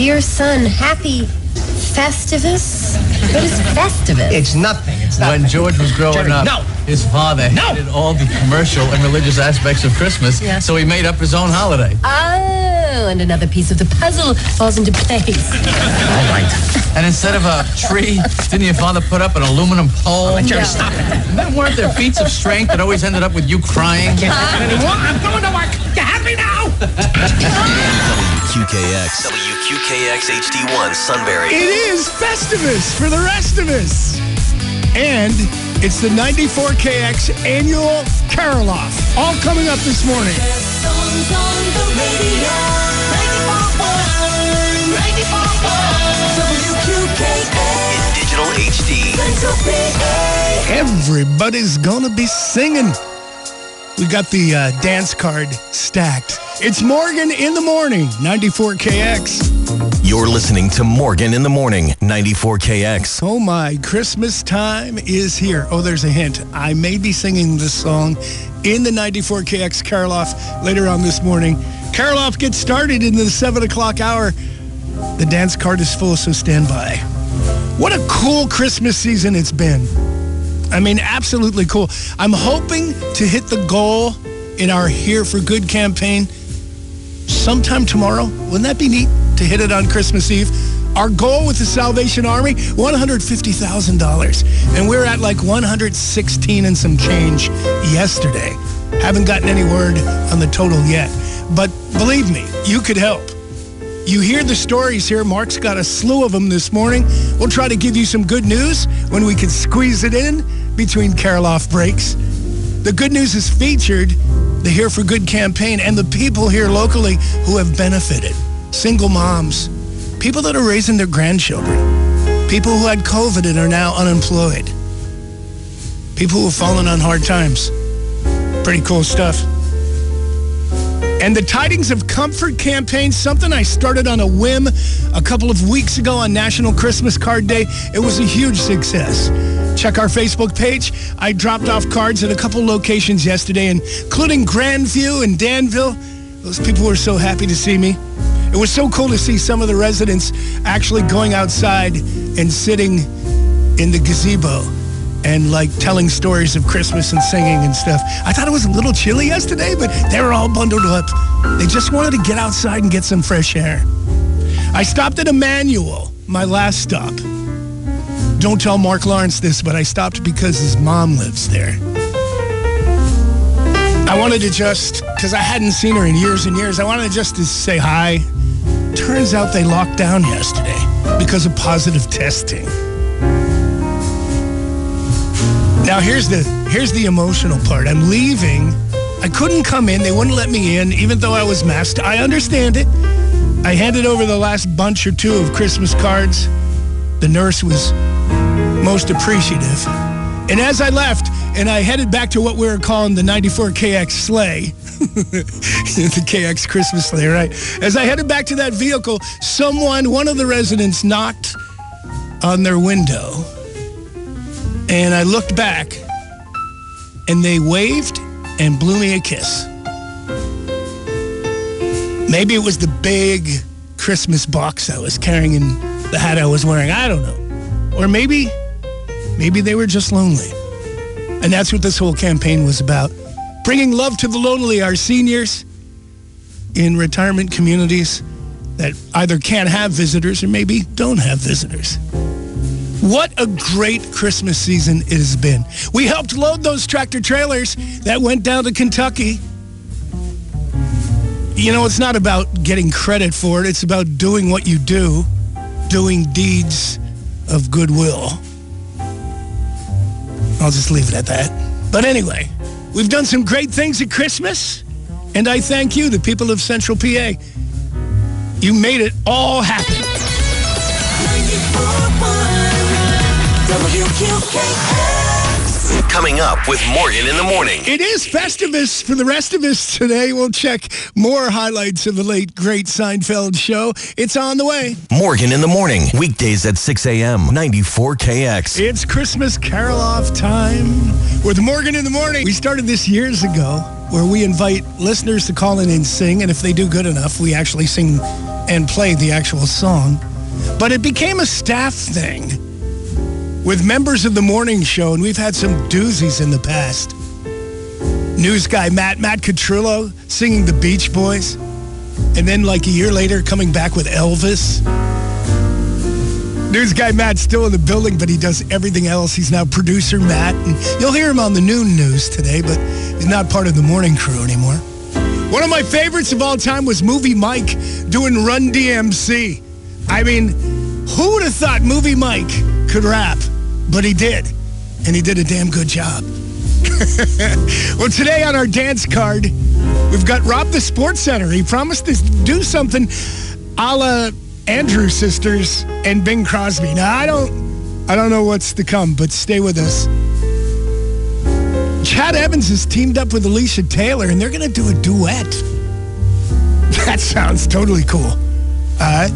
dear son, happy Festivus? What is Festivus? It's nothing. When George was growing up, no. his father hated all the commercial and religious aspects of Christmas, so he made up his own holiday. Oh, and another piece of the puzzle falls into place. All right. And instead of a tree, didn't your father put up an aluminum pole? Stop it. And then weren't there feats of strength that always ended up with you crying? I can't do it anymore. I'm going to work. You have me now. WQKX HD1 Sunbury. It is Festivus for the rest of us. And it's the 94KX annual Karloff. All coming up this morning. Songs on the radio. 94.1. WQKX. In digital HD. Central PA. Everybody's gonna be singing. We got the dance card stacked. It's Morgan in the Morning, 94KX. You're listening to Morgan in the Morning, 94KX. Oh my, Christmas time is here. Oh, there's a hint. I may be singing this song in the 94KX Karloff later on this morning. Karloff gets started in the 7 o'clock hour. The dance card is full, so stand by. What a cool Christmas season it's been. I mean, absolutely cool. I'm hoping to hit the goal in our Here for Good campaign sometime tomorrow. Wouldn't that be neat to hit it on Christmas Eve? Our goal with the Salvation Army, $150,000. And we're at like 116 and some change yesterday. Haven't gotten any word on the total yet. But believe me, you could help. You hear the stories here. Mark's got a slew of them this morning. We'll try to give you some good news when we can squeeze it in between Karloff breaks. The good news is featured, the Here for Good campaign, and the people here locally who have benefited. Single moms, people that are raising their grandchildren, people who had COVID and are now unemployed, people who have fallen on hard times. Pretty cool stuff. And the Tidings of Comfort campaign, something I started on a whim a couple of weeks ago on National Christmas Card Day. It was a huge success. Check our Facebook page. I dropped off cards at a couple locations yesterday, including Grandview and Danville. Those people were so happy to see me. It was so cool to see some of the residents actually going outside and sitting in the gazebo and like telling stories of Christmas and singing and stuff. I thought it was a little chilly yesterday, but they were all bundled up. They just wanted to get outside and get some fresh air. I stopped at Emmanuel, my last stop. Don't tell Mark Lawrence this, but I stopped because his mom lives there. I wanted to just, because I hadn't seen her in years and years, I wanted just to say hi. Turns out they locked down yesterday because of positive testing. Now, here's the emotional part. I'm leaving. I couldn't come in. They wouldn't let me in, even though I was masked. I understand it. I handed over the last bunch or two of Christmas cards. The nurse was most appreciative. And as I left, and I headed back to what we were calling the 94KX sleigh, the KX Christmas sleigh, right? As I headed back to that vehicle, one of the residents knocked on their window. And I looked back, and they waved and blew me a kiss. Maybe it was the big Christmas box I was carrying in the hat I was wearing. I don't know. Or maybe they were just lonely. And that's what this whole campaign was about. Bringing love to the lonely, our seniors in retirement communities that either can't have visitors or maybe don't have visitors. What a great Christmas season it has been. We helped load those tractor trailers that went down to Kentucky. You know, it's not about getting credit for it. It's about doing what you do, doing deeds of goodwill. I'll just leave it at that. But anyway, we've done some great things at Christmas, and I thank you, the people of Central PA. You made it all happen. 94.1 WQKX. Coming up with Morgan in the Morning. It is Festivus for the rest of us today. We'll check more highlights of the late, great Seinfeld show. It's on the way. Morgan in the Morning. Weekdays at 6 a.m. 94KX. It's Christmas Karloff time with Morgan in the Morning. We started this years ago where we invite listeners to call in and sing, and if they do good enough, we actually sing and play the actual song. But it became a staff thing with members of the morning show, and we've had some doozies in the past. News guy Matt Catrillo singing the Beach Boys, and then like a year later coming back with Elvis. News guy Matt's still in the building, but he does everything else. He's now producer Matt, and you'll hear him on the noon news today, but he's not part of the morning crew anymore. One of my favorites of all time was Movie Mike doing Run DMC. I mean, who would have thought Movie Mike could rap? But he did, and he did a damn good job. Well, today on our dance card, we've got Rob the Sports Center. He promised to do something a la Andrew Sisters and Bing Crosby. Now, I don't know what's to come, but stay with us. Chad Evans has teamed up with Alicia Taylor, and they're going to do a duet. That sounds totally cool. All right.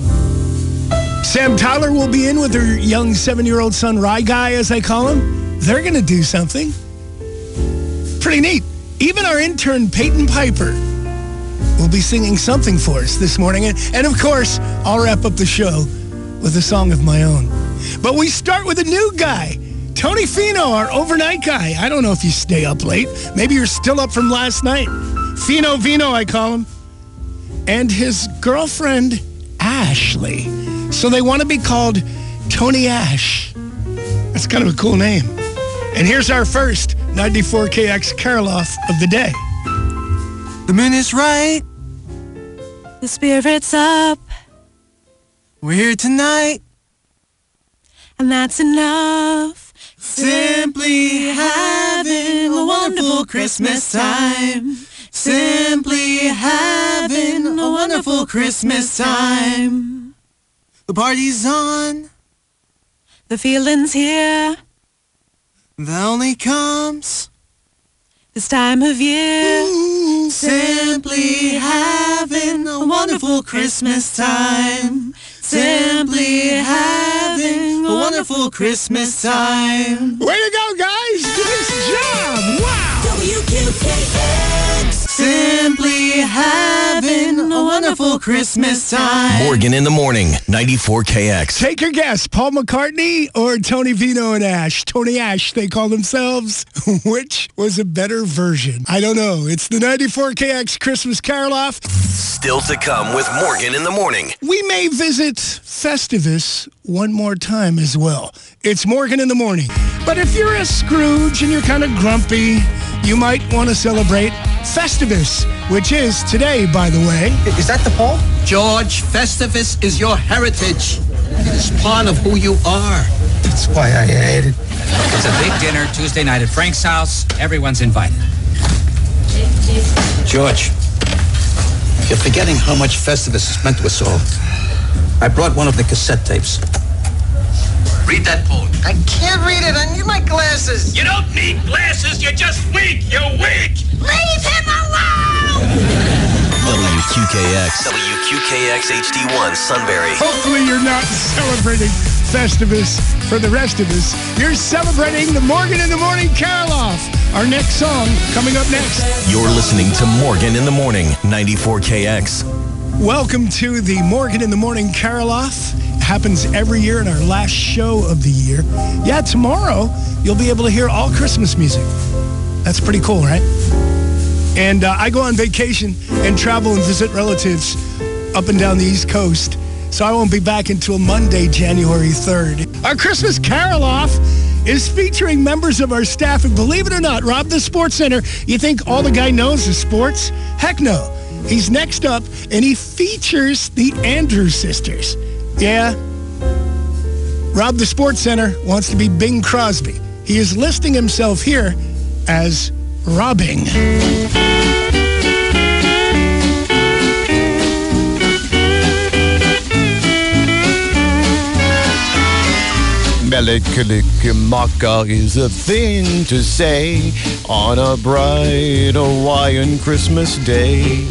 Sam Tyler will be in with her young 7-year-old son, Rye Guy, as I call him. They're going to do something. Pretty neat. Even our intern, Peyton Piper, will be singing something for us this morning. And of course, I'll wrap up the show with a song of my own. But we start with a new guy, Tony Fino, our overnight guy. I don't know if you stay up late. Maybe you're still up from last night. Fino Vino, I call him. And his girlfriend, Ashley. So they want to be called Tony Ash. That's kind of a cool name. And here's our first 94KX Karloff of the day. The moon is right. The spirit's up. We're here tonight. And that's enough. Simply having a wonderful Christmas time. Simply having a wonderful Christmas time. The party's on. The feeling's here. That only comes this time of year. Ooh, simply having a wonderful Christmas time. Simply having a wonderful Christmas time. Way to go, guys! Nice job! Wow! WQKX. Simply having a wonderful Christmas time. Morgan in the morning, 94KX. Take your guess, Paul McCartney or Tony Vino and Ash? Tony Ash, they call themselves. Which was a better version? I don't know. It's the 94KX Christmas Karloff. Still to come with Morgan in the morning. We may visit Festivus one more time as well. It's Morgan in the morning. But if you're a Scrooge and you're kind of grumpy, you might want to celebrate Festivus, which is today, by the way. Is that the Paul? George, Festivus is your heritage. It's part of who you are. That's why I hate it. It's a big dinner Tuesday night at Frank's house. Everyone's invited. George, you're forgetting how much Festivus has meant to us all. I brought one of the cassette tapes. Read that poem. I can't read it. I need my glasses. You don't need glasses. You're just weak. You're weak. Leave him alone! WQKX HD1 Sunbury. Hopefully you're not celebrating Festivus for the rest of us. You're celebrating the Morgan in the Morning Karloff. Our next song coming up next. You're listening to Morgan in the morning, 94KX. Welcome to the Morgan in the Morning Karloff. Happens every year in our last show of the year. Yeah, tomorrow you'll be able to hear all Christmas music. That's pretty cool, right? And I go on vacation and travel and visit relatives up and down the East Coast. So I won't be back until Monday, January 3rd. Our Christmas Karloff is featuring members of our staff. And believe it or not, Rob the Sports Center, you think all the guy knows is sports? Heck no. He's next up, and he features the Andrews Sisters. Yeah. Rob the Sports Center wants to be Bing Crosby. He is listing himself here as robbing. Melikilikimaka is a thing to say on a bright Hawaiian Christmas day.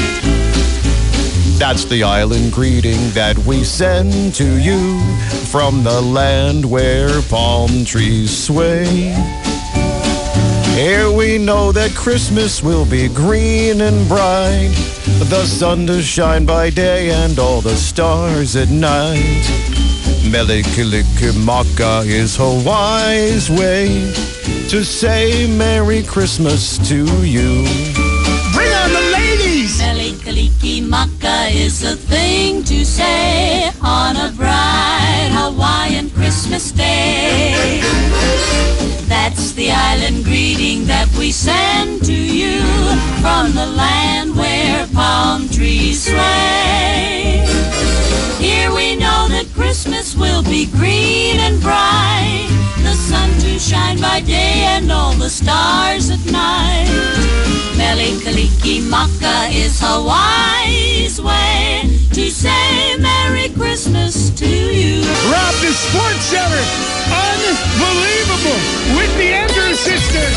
That's the island greeting that we send to you from the land where palm trees sway. Here we know that Christmas will be green and bright, the sun to shine by day and all the stars at night. Mele Kalikimaka is Hawaii's way to say Merry Christmas to you. Bring on the ladies! Mele Kalikimaka is a thing to say on a bright Hawaiian Christmas day. That's the island greeting that we send to you from the land where palm trees sway. Here we know that Christmas will be green and bright, the sun to shine by day and all the stars at night. Mele Kalikimaka is Hawaii's way to say Merry Christmas to you. Rob, the Sports Center, unbelievable, with the Andrews sisters.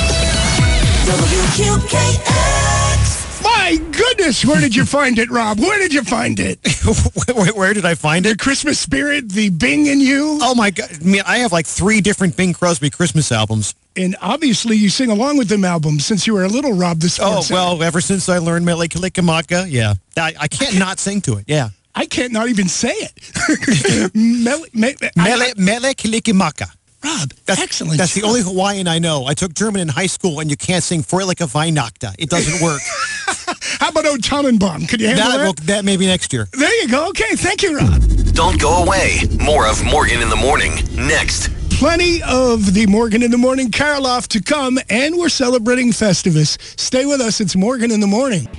WQKX. My goodness, where did you find it, Rob? Where did you find it? Where did I find The it? Christmas spirit, the Bing in you. Oh my God! I mean, I have like 3 different Bing Crosby Christmas albums. And obviously you sing along with them albums since you were a little, Rob, the Oh Sports Center. well, ever since I learned Mele Kalikimaka, yeah, I can't not sing to it. Yeah, I can't not even say it. Mele Mele Kalikimaka. Rob, That's excellent. That's the only Hawaiian I know. I took German in high school, and you can't sing Fröhliche Weihnachten. It doesn't work. How about O Tannenbaum? Could you handle that? That maybe next year. There you go. Okay, thank you, Rob. Don't go away. More of Morgan in the Morning next. Plenty of the Morgan in the Morning Karloff to come, and we're celebrating Festivus. Stay with us. It's Morgan in the Morning.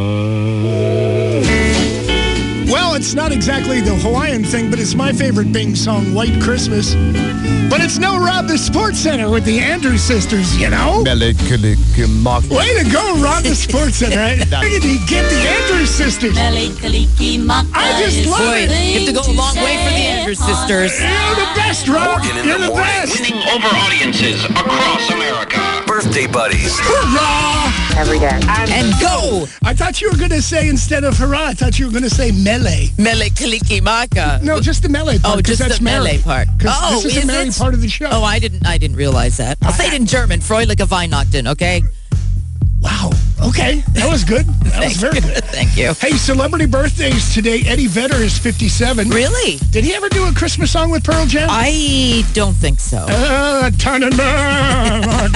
Well, it's not exactly the Hawaiian thing, but it's my favorite Bing song, White Christmas. But it's no Rob the Sports Center with the Andrews sisters, you know? Mele Kalikimaka. Way to go, Rob the Sports Center. How did he get the Andrews sisters? Mele Kalikimaka I just is love a it. thing You have to go a long way for the say Andrews on a sisters. You're the best, Rob. Morgan in You're the the Morning. best. Winning over audiences across America. Birthday buddies. Hurrah! Every day. And go! I thought you were going to say, instead of hurrah, I thought you were going to say melee. Mele Kalikimaka. No, just the melee part. Oh, 'cause just that's the melee Mary. part. 'Cause Oh, this is the Mary it? part of the show. Oh, I didn't realize that. I'll say it in German. Fröhliche Weihnachten, okay? Wow. Okay. That was good. That was very good. Thank you. Hey, celebrity birthdays today. Eddie Vedder is 57. Really? Did he ever do a Christmas song with Pearl Jam? I don't think so. Tannenbaum,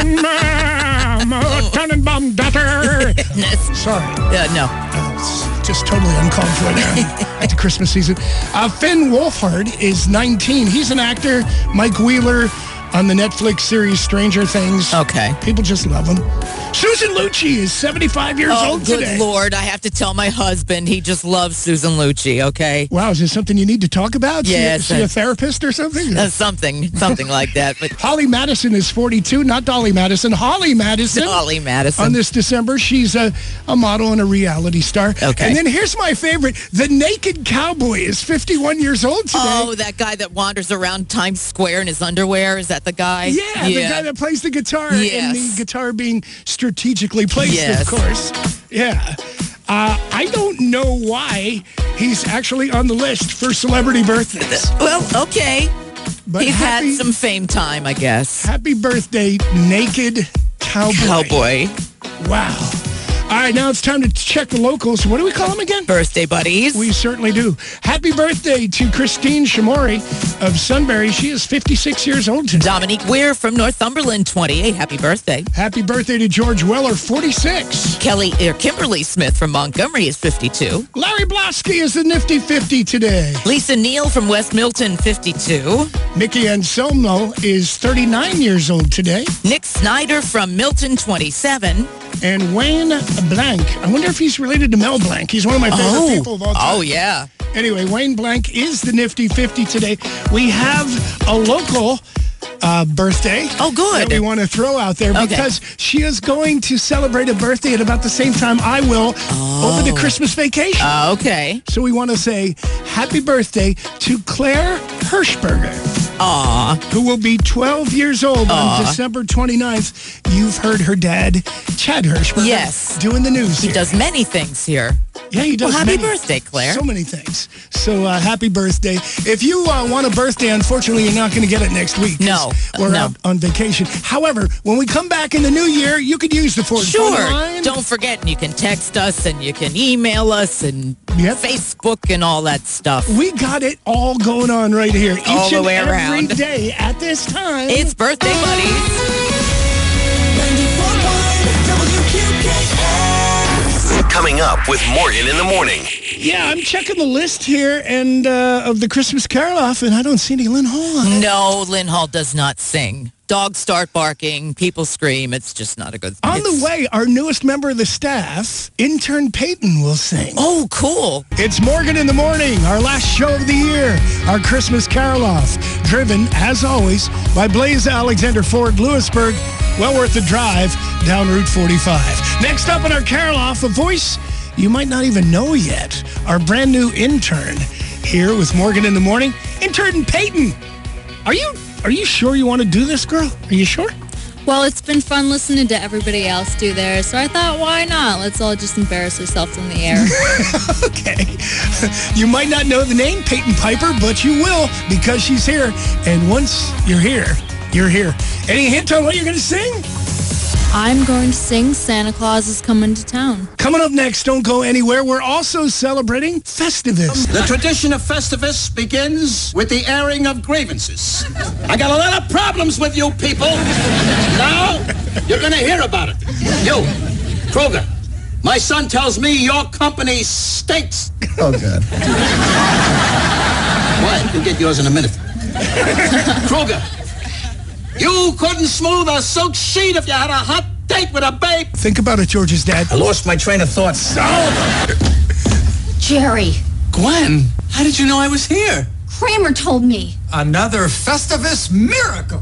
Tannenbaum, daughter. Sorry. No. It's just totally uncalled for now at the Christmas season. Finn Wolfhard is 19. He's an actor. Mike Wheeler on the Netflix series Stranger Things. Okay. People just love him. Susan Lucci is 75 years Oh, old good today. Lord. I have to tell my husband he just loves Susan Lucci, okay? Wow, is this something you need to talk about? Yes. See a therapist or something? Something like that. But Holly Madison is 42, not Dolly Madison. Holly Madison. Holly Madison. On this December, she's a model and a reality star. Okay. And then here's my favorite. The Naked Cowboy is 51 years old today. Oh, that guy that wanders around Times Square in his underwear. Is that the guy? Yeah, the guy that plays the guitar. And the guitar being strategically placed, of course. Yeah. I don't know why he's actually on the list for celebrity birthdays. Well, okay. But He's had some fame time, I guess. Happy birthday, Naked Cowboy. Wow. All right, now it's time to check the locals. What do we call them again? Birthday buddies. We certainly do. Happy birthday to Christine Shamori of Sunbury. She is 56 years old today. Dominique Weir from Northumberland, 28. Happy birthday. Happy birthday to George Weller, 46. Kimberly Smith from Montgomery is 52. Larry Blosky is the nifty 50 today. Lisa Neal from West Milton, 52. Mickey Anselmo is 39 years old today. Nick Snyder from Milton, 27. And Wayne Blank. I wonder if he's related to Mel Blanc. He's one of my favorite people of all time. Oh, yeah. Anyway, Wayne Blank is the nifty 50 today. We have a local birthday. Oh, good. That we want to throw out there because she is going to celebrate a birthday at about the same time I will over the Christmas vacation. Okay. So we want to say happy birthday to Claire Hirschberger. Aw. Who will be 12 years old on December 29th. You've heard her dad, Chad Hirschberger, yes, doing the news He here. does many things here. Yeah, he does. Well, happy many. birthday, Claire. So many things. So happy birthday. If you want a birthday, unfortunately, you're not going to get it next week. No. We're out on vacation. However, when we come back in the new year, you could use the Ford Sure. phone line. Don't forget, and you can text us and you can email us and Facebook and all that stuff. We got it all going on right here. Each All the and way every around. day at this time. It's Birthday Buddies. Coming up with Morgan in the morning. Yeah, I'm checking the list here and of the Christmas Carol off, and I don't see any Lynn Hall on it. No, Lynn Hall does not sing. Dogs start barking, people scream. It's just not a good thing. On the way, our newest member of the staff, intern Peyton, will sing. Oh, cool. It's Morgan in the Morning, our last show of the year, our Christmas Carol off, driven, as always, by Blaze Alexander Ford, Lewisburg. Well worth the drive down Route 45. Next up in our Carol off, a voice you might not even know yet. Our brand new intern here with Morgan in the Morning, intern Peyton. Are you sure you want to do this, girl? Are you sure? Well, it's been fun listening to everybody else do theirs, so I thought, why not? Let's all just embarrass ourselves in the air. Okay. You might not know the name Peyton Piper, but you will because she's here. And once you're here, you're here. Any hint on what you're going to sing? I'm going to sing Santa Claus is Coming to Town. Coming up next, don't go anywhere. We're also celebrating Festivus. The tradition of Festivus begins with the airing of grievances. I got a lot of problems with you people. Now, you're going to hear about it. You, Kroger, my son tells me your company stinks. Oh, God. What? You'll get yours in a minute. Kroger, you couldn't smooth a silk sheet if you had a hot date with a babe. Think about it, George's dad. I lost my train of thought. Jerry, Gwen, how did you know I was here? Kramer told me. Another Festivus miracle.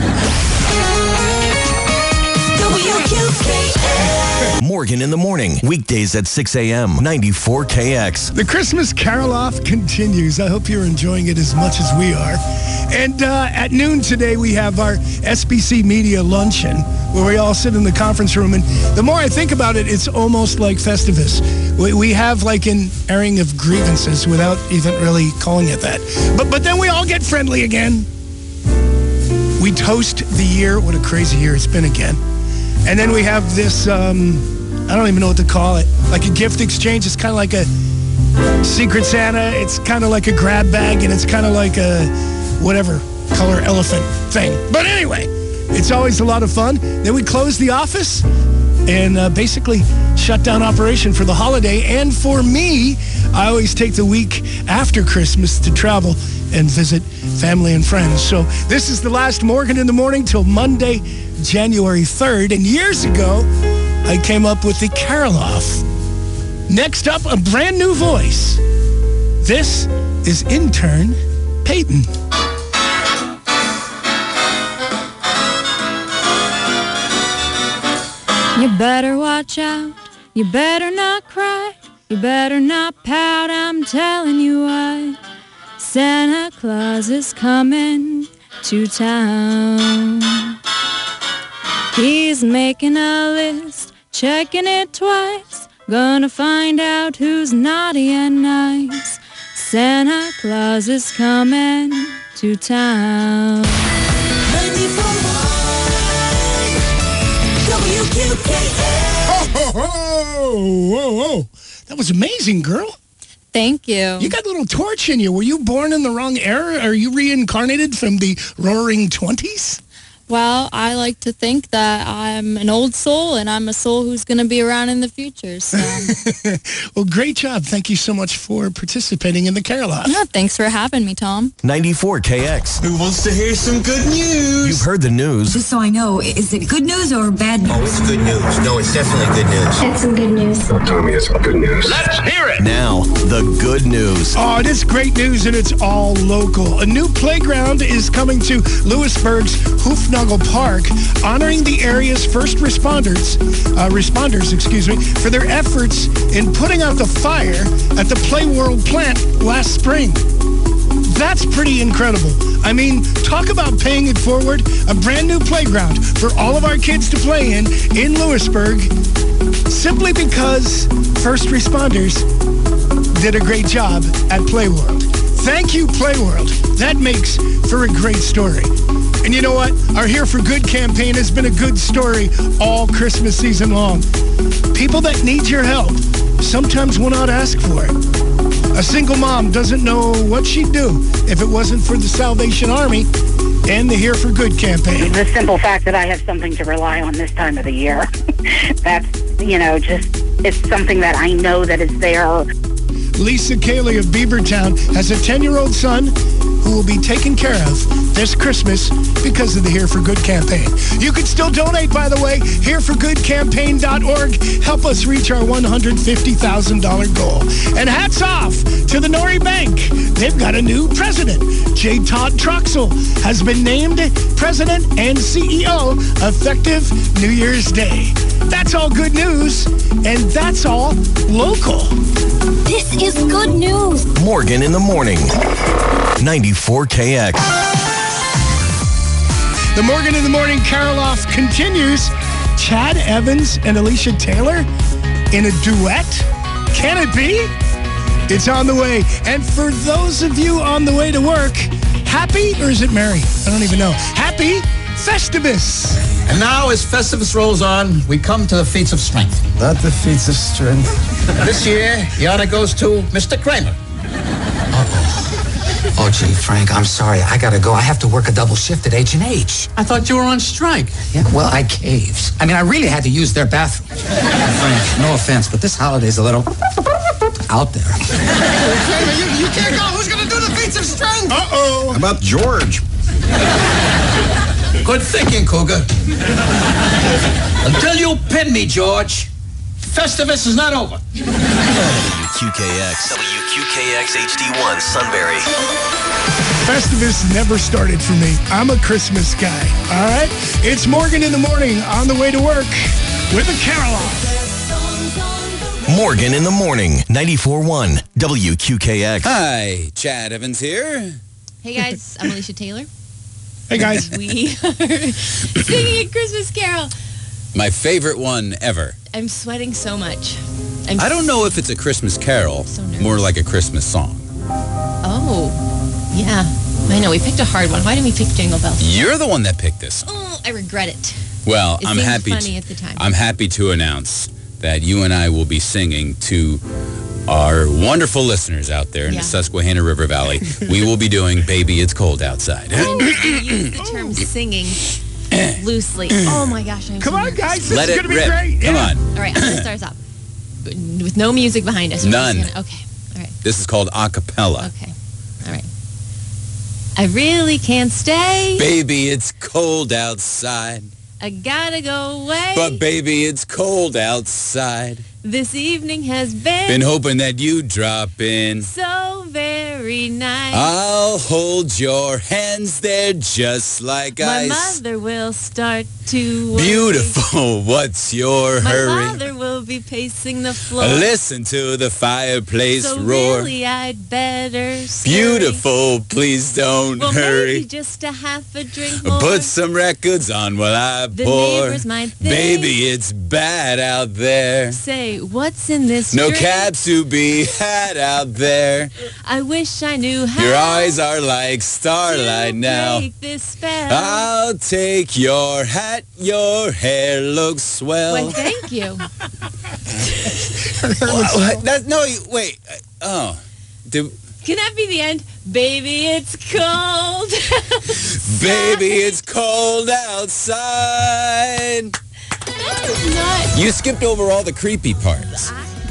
Morgan in the morning. Weekdays at 6 a.m. 94 KX. The Christmas Carol off continues. I hope you're enjoying it as much as we are. And at noon today, we have our SBC Media Luncheon, where we all sit in the conference room. And the more I think about it, it's almost like Festivus. We have like an airing of grievances without even really calling it that. But then we all get friendly again. We toast the year. What a crazy year it's been again. And then we have this, I don't even know what to call it, like a gift exchange. It's kind of like a Secret Santa. It's kind of like a grab bag, and it's kind of like a whatever color elephant thing. But anyway, it's always a lot of fun. Then we close the office and basically shut down operation for the holiday. And for me, I always take the week after Christmas to travel and visit family and friends. So this is the last Morgan in the Morning till Monday, January 3rd. And years ago, I came up with the Carol off. Next up, a brand new voice. This is intern Peyton. You better watch out. You better not cry. You better not pout. I'm telling you what. Santa Claus is coming to town. He's making a list, checking it twice. Gonna find out who's naughty and nice. Santa Claus is coming to town. Whoa. That was amazing, girl. Thank you. You got a little torch in you. Were you born in the wrong era? Are you reincarnated from the roaring 20s? Well, I like to think that I'm an old soul, and I'm a soul who's going to be around in the future. So. Well, great job. Thank you so much for participating in the Carol off. Yeah, thanks for having me, Tom. 94 KX. Who wants to hear some good news? You've heard the news. Just so I know, is it good news or bad news? Oh, it's good news. No, it's definitely good news. It's some good news. Oh, Tommy, it's good news. Let's hear it. Now, the good news. Oh, it is great news, and it's all local. A new playground is coming to Lewisburg's Hoofnagel Park, honoring the area's first responders, for their efforts in putting out the fire at the Play World plant last spring. That's pretty incredible. I mean, talk about paying it forward. A brand new playground for all of our kids to play in Lewisburg, simply because first responders did a great job at Playworld. Thank you, Playworld. That makes for a great story. And you know what? Our Here for Good campaign has been a good story all Christmas season long. People that need your help sometimes will not ask for it. A single mom doesn't know what she'd do if it wasn't for the Salvation Army and the Here for Good campaign. The simple fact that I have something to rely on this time of the year. That's, it's something that I know that is there. Lisa Cayley of Beavertown has a 10-year-old son who will be taken care of this Christmas because of the Here for Good campaign. You can still donate, by the way, hereforgoodcampaign.org. Help us reach our $150,000 goal. And hats off to the Nori Bank. They've got a new president. J. Todd Troxel has been named president and CEO effective New Year's Day. That's all good news, and that's all local. This is good news. Morgan in the Morning. 94KX. The Morgan in the Morning Carol-Off continues. Chad Evans and Alicia Taylor in a duet? Can it be? It's on the way. And for those of you on the way to work, happy, or is it merry? I don't even know. Happy Festivus. And now, as Festivus rolls on, we come to the feats of strength. Not the feats of strength. This year, the honor goes to Mr. Kramer. Oh, gee, Frank, I'm sorry. I gotta go. I have to work a double shift at H&H. I thought you were on strike. Yeah, well, I caved. I mean, I really had to use their bathroom. Frank, no offense, but this holiday's a little out there. Kramer, you can't go. Who's gonna do the feats of strength? Uh-oh. How about George? Good thinking, Cougar. Until you pin me, George, Festivus is not over. WQKX. WQKX HD1 Sunbury. Festivus never started for me. I'm a Christmas guy, all right? It's Morgan in the Morning on the way to work with a Carol-Off. Morgan in the Morning. 94.1 WQKX. Hi, Chad Evans here. Hey, guys. I'm Alicia Taylor. Hey, guys. We are singing a Christmas carol. My favorite one ever. I'm sweating so much. I don't know if it's a Christmas carol, more like a Christmas song. Oh, yeah. I know. We picked a hard one. Why didn't we pick Jingle Bells? You're the one that picked this. Oh, I regret it. Well, It I'm seemed happy. funny at the time. I'm happy to announce that you and I will be singing to our wonderful listeners out there in the Susquehanna River Valley. We will be doing "Baby It's Cold Outside." Oh, you use the term singing loosely. Oh my gosh! Come on, guys. This Let is it going to be rip. great. Come Yeah. on. All right, I'm going to start us off with no music behind us. None. Okay. All right. This is called a cappella. Okay. All right. I really can't stay. Baby, it's cold outside. I gotta go away. But baby, it's cold outside. This evening has been hoping that you drop in. so very nice. I'll hold your hands, they're just like My ice. mother will start to worry. Beautiful, what's your My hurry? father will be pacing the floor. Listen to the fireplace so roar. really I'd better scurry. Beautiful, please don't Well, hurry. maybe just a half a drink more. Put some records on while I The pour. neighbors might think. Baby, it's bad out there. Say, what's in this No drink? cabs to be had out there. I wish I knew how Your eyes are like starlight now. break this spell. I'll take your hat, your hair looks swell. Well, thank you. Wait. Oh. Can that be the end? Baby, it's cold. Baby, it's cold outside. Not. You skipped over all the creepy parts.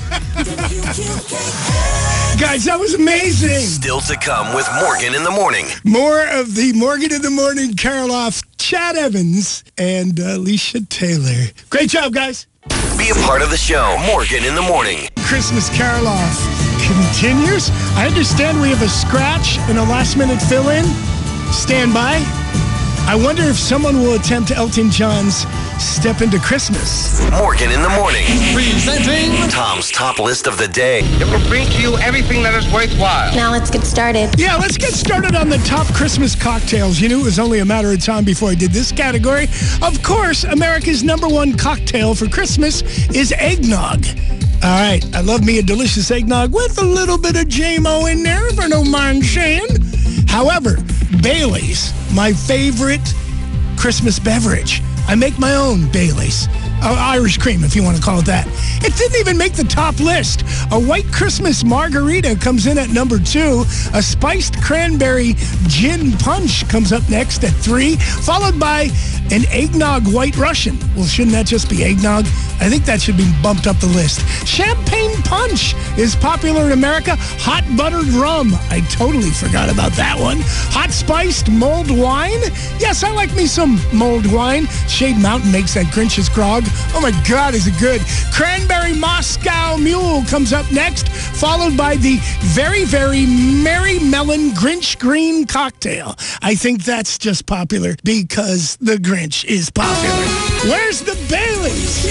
Guys, that was amazing. Still to come with Morgan in the Morning. More of the Morgan in the Morning Carol-Off, Chad Evans and Alicia Taylor. Great job, guys. Be a part of the show. Morgan in the Morning. Christmas Carol-Off continues. I understand we have a scratch and a last-minute fill-in. Stand by. I wonder if someone will attempt Elton John's step into Christmas. Morgan in the morning. Presenting Tom's top list of the day. It will bring to you everything that is worthwhile. Now let's get started. Yeah, let's get started on the top Christmas cocktails. You knew it was only a matter of time before I did this category. Of course, America's #1 cocktail for Christmas is eggnog. All right, I love me a delicious eggnog with a little bit of JMO in there, if I don't mind saying. However, Bailey's, my favorite Christmas beverage. I make my own Bailey's. Irish cream, if you want to call it that. It didn't even make the top list. A white Christmas margarita comes in at number 2. A spiced cranberry gin punch comes up next at 3, followed by an eggnog white Russian. Well, shouldn't that just be eggnog? I think that should be bumped up the list. Champagne punch is popular in America. Hot buttered rum. I totally forgot about that one. Hot spiced mulled wine. Yes, I like me some mulled wine. Shade Mountain makes that Grinch's grog. Oh my God, is it good? Cranberry Moscow Mule comes up next, followed by the very, very Merry Melon Grinch Green cocktail. I think that's just popular because the Grinch is popular. Where's the Baileys?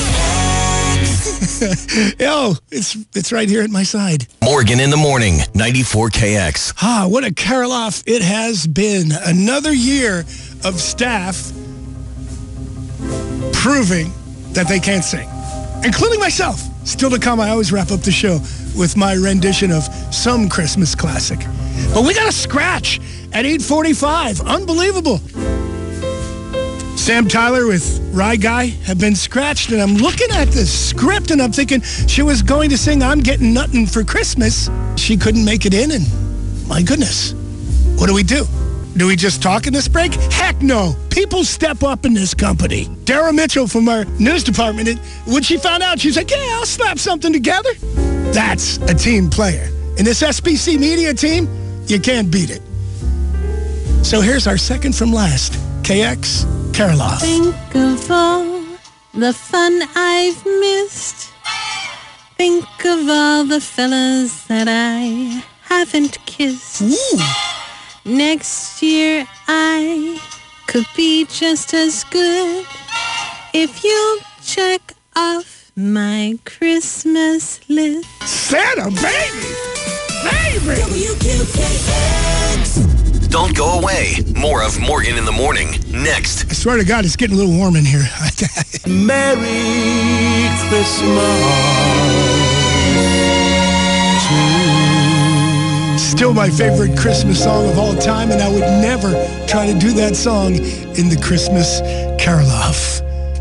Oh, it's right here at my side. Morgan in the morning, 94KX. What a Karloff it has been. Another year of staff proving that they can't sing, including myself. Still to come, I always wrap up the show with my rendition of some Christmas classic. But we got a scratch at 8:45. Unbelievable. Sam Tyler with Rye Guy have been scratched, and I'm looking at the script, and I'm thinking she was going to sing I'm Getting Nuttin' for Christmas. She couldn't make it in, and my goodness, what do we do? Do we just talk in this break? Heck no. People step up in this company. Dara Mitchell from our news department, when she found out, she's like, yeah, I'll slap something together. That's a team player. In this SBC media team, you can't beat it. So here's our second from last, KX Karloff. Think of all the fun I've missed. Think of all the fellas that I haven't kissed. Ooh. Next year I could be just as good if you check off my Christmas list. Santa baby! Baby! WQKX. Don't go away. More of Morgan in the morning, next. I swear to God, it's getting a little warm in here. Merry Christmas. Still my favorite Christmas song of all time, and I would never try to do that song in the Christmas Karloff.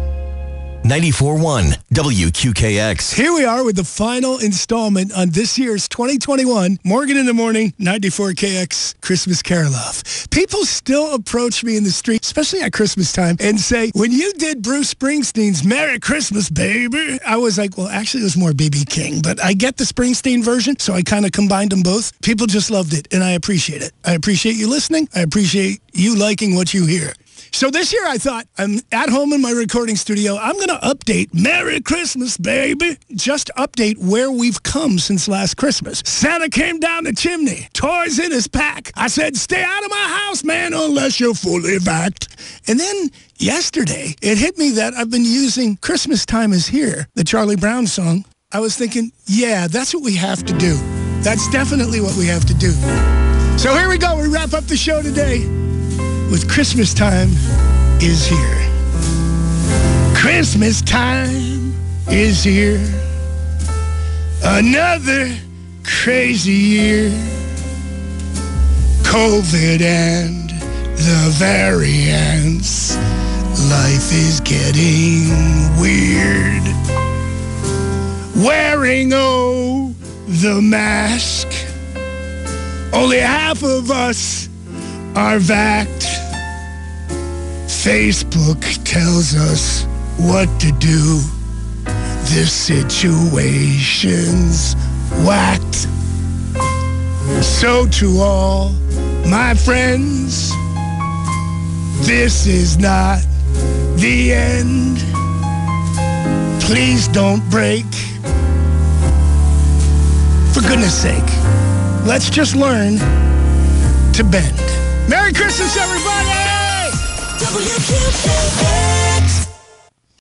94.1 WQKX. Here we are with the final installment on this year's 2021 Morgan in the Morning 94KX Christmas Karloff. People still approach me in the street, especially at Christmas time, and say, when you did Bruce Springsteen's Merry Christmas, baby, I was like, well, actually, it was more B.B. King, but I get the Springsteen version, so I kind of combined them both. People just loved it, and I appreciate it. I appreciate you listening. I appreciate you liking what you hear. So this year I thought, I'm at home in my recording studio, I'm going to update Merry Christmas, baby. Just update where we've come since last Christmas. Santa came down the chimney, toys in his pack. I said, stay out of my house, man, unless you're fully vaxxed. And then yesterday, it hit me that I've been using Christmas Time Is Here, the Charlie Brown song. I was thinking, yeah, that's what we have to do. That's definitely what we have to do. So here we go. We wrap up the show today with Christmas Time Is Here. Christmas time is here. Another crazy year. COVID and the variants. Life is getting weird. Wearing, the mask. Only half of us are vaxxed. Facebook tells us what to do. This situation's whacked. So to all my friends, this is not the end. Please don't break. For goodness sake, let's just learn to bend. Merry Christmas, everybody! WQKX.